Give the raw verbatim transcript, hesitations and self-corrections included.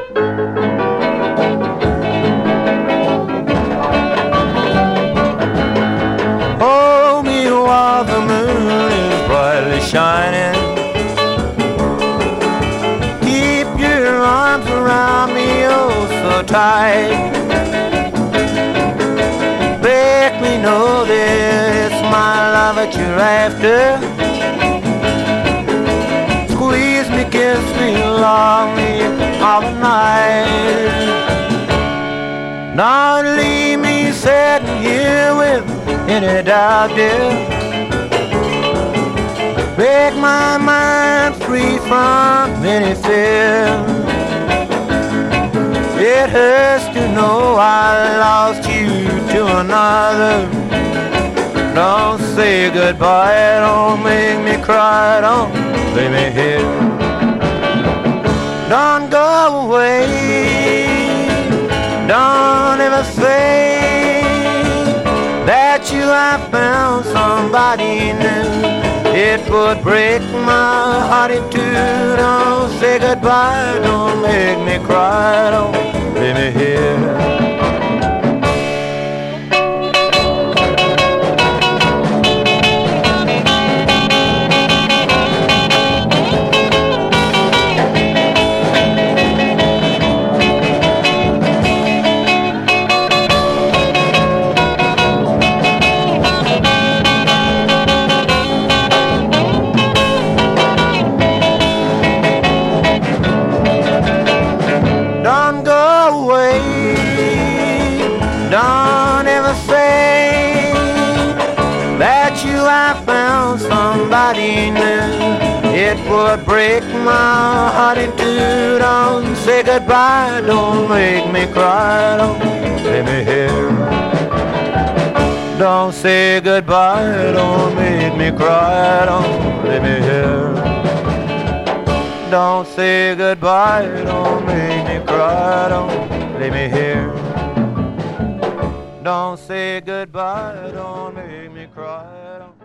Hold me while the moon is brightly shining. Keep your arms around me, oh so tight. Make me know that it's my love that you're after. Squeeze me, kiss me, love me all the night. Not leave me sitting here with any doubt, dear. Make my mind free from any fear. It hurts to know I lost you to another. Don't say goodbye, don't make me cry, don't leave me here. Don't go away, don't ever say that you have found somebody new. It would break my heart in two. Don't say goodbye, don't make me cry, don't leave me here. Don't go away, don't ever say that you have found somebody new. It would break my heart in two. Don't say goodbye, don't make me cry, don't leave me here. Don't say goodbye, don't make me cry, don't leave me here. Don't say goodbye, don't make me cry, don't leave me here. Don't say goodbye, don't make me cry, don't